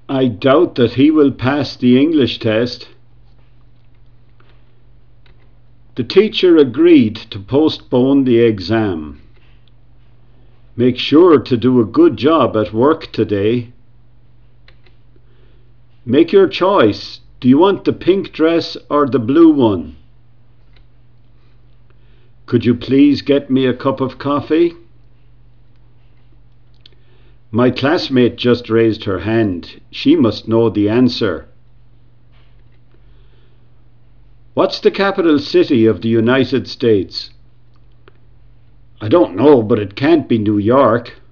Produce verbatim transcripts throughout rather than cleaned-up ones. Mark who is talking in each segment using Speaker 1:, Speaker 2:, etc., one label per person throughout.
Speaker 1: I doubt that he will pass the English test. The teacher agreed to postpone the exam. Make sure to do a good job at work today. Make your choice. Do you want the pink dress or the blue one? Could you please get me a cup of coffee? My classmate just raised her hand. She must know the answer. What's the capital city of the United States? I don't know, but it can't be New York.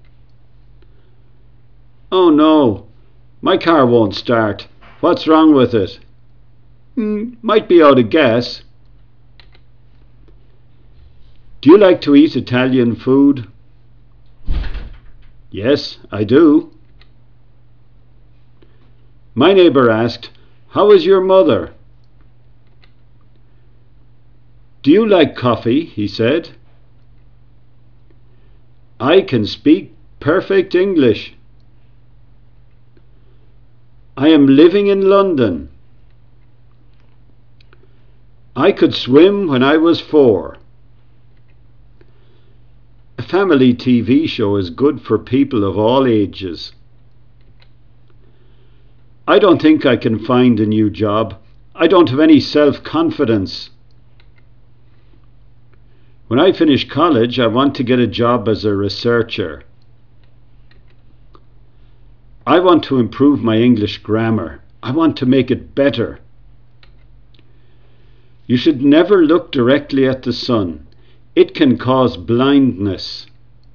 Speaker 1: Oh no, my car won't start. What's wrong with it? Hmm, might be out of gas. Do you like to eat Italian food? Yes, I do. My neighbour asked, "How is your mother?" Do you like coffee? He said. I can speak perfect English. I am living in London. I could swim when I was four. A family T V show is good for people of all ages. I don't think I can find a new job. I don't have any self-confidence. When I finish college, I want to get a job as a researcher. I want to improve my English grammar. I want to make it better. You should never look directly at the sun. It can cause blindness.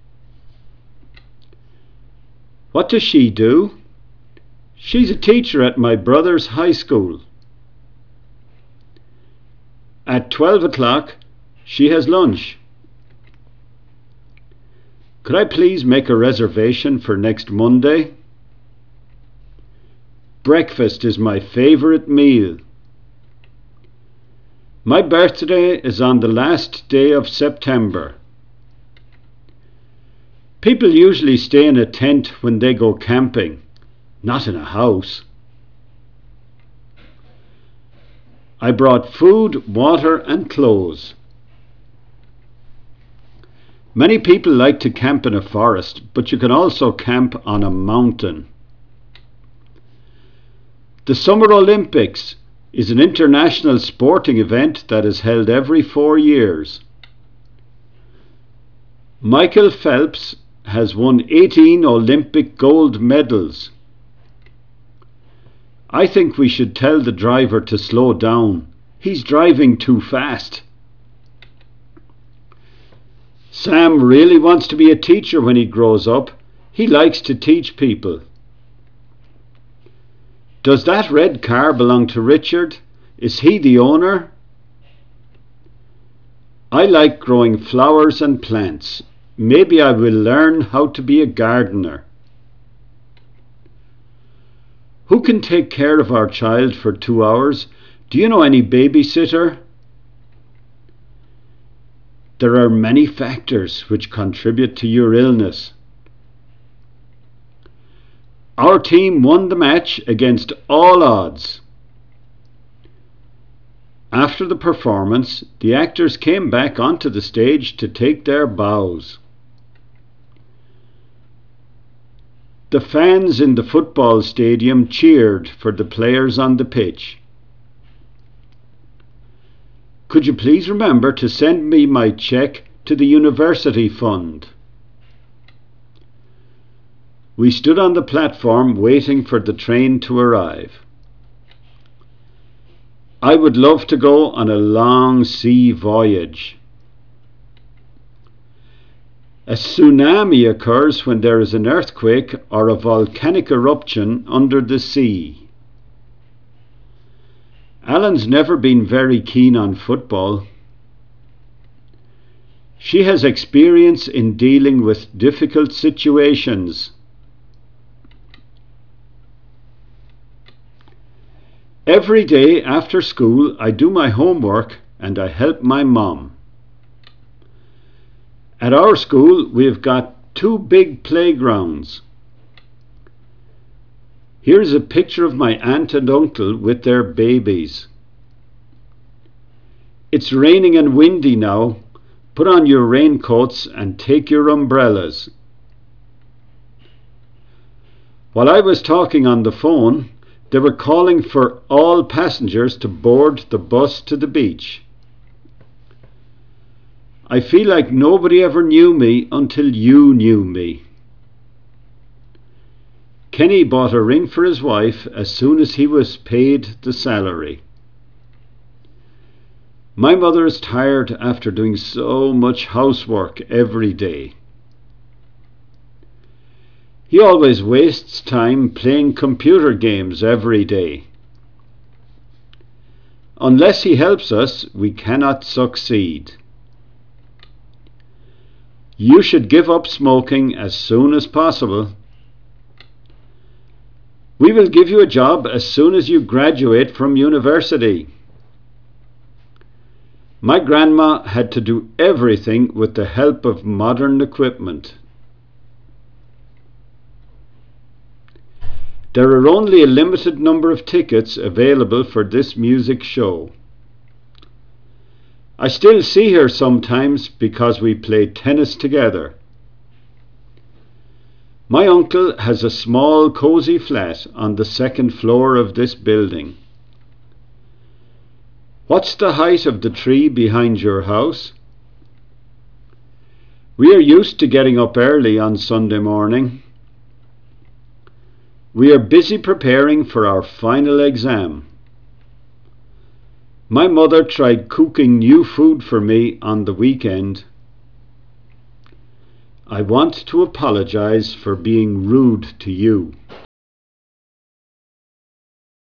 Speaker 1: What does she do? She's a teacher at my brother's high school. At twelve o'clock, she has lunch. Could I please make a reservation for next Monday? Breakfast is my favourite meal. My birthday is on the last day of September. People usually stay in a tent when they go camping, not in a house. I brought food, water and clothes. Many people like to camp in a forest, but you can also camp on a mountain. The Summer Olympics is an international sporting event that is held every four years. Michael Phelps has won eighteen Olympic gold medals. I think we should tell the driver to slow down. He's driving too fast. Sam really wants to be a teacher when he grows up. He likes to teach people. Does that red car belong to Richard? Is he the owner? I like growing flowers and plants. Maybe I will learn how to be a gardener. Who can take care of our child for two hours? Do you know any babysitter? There are many factors which contribute to your illness. Our team won the match against all odds. After the performance, the actors came back onto the stage to take their bows. The fans in the football stadium cheered for the players on the pitch. Could you please remember to send me my cheque to the university fund? We stood on the platform waiting for the train to arrive. I would love to go on a long sea voyage. A tsunami occurs when there is an earthquake or a volcanic eruption under the sea. Alan's never been very keen on football. She has experience in dealing with difficult situations. Every day after school, I do my homework and I help my mom. At our school, we've got two big playgrounds. Here's a picture of my aunt and uncle with their babies. It's raining and windy now. Put on your raincoats and take your umbrellas. While I was talking on the phone, they were calling for all passengers to board the bus to the beach. I feel like nobody ever knew me until you knew me. Kenny bought a ring for his wife as soon as he was paid the salary. My mother is tired after doing so much housework every day. He always wastes time playing computer games every day. Unless he helps us, we cannot succeed. You should give up smoking as soon as possible. We will give you a job as soon as you graduate from university. My grandma had to do everything with the help of modern equipment. There are only a limited number of tickets available for this music show. I still see her sometimes because we play tennis together. My uncle has a small cozy flat on the second floor of this building. What's the height of the tree behind your house? We are used to getting up early on Sunday morning. We are busy preparing for our final exam. My mother tried cooking new food for me on the weekend. I want to apologize for being rude to you.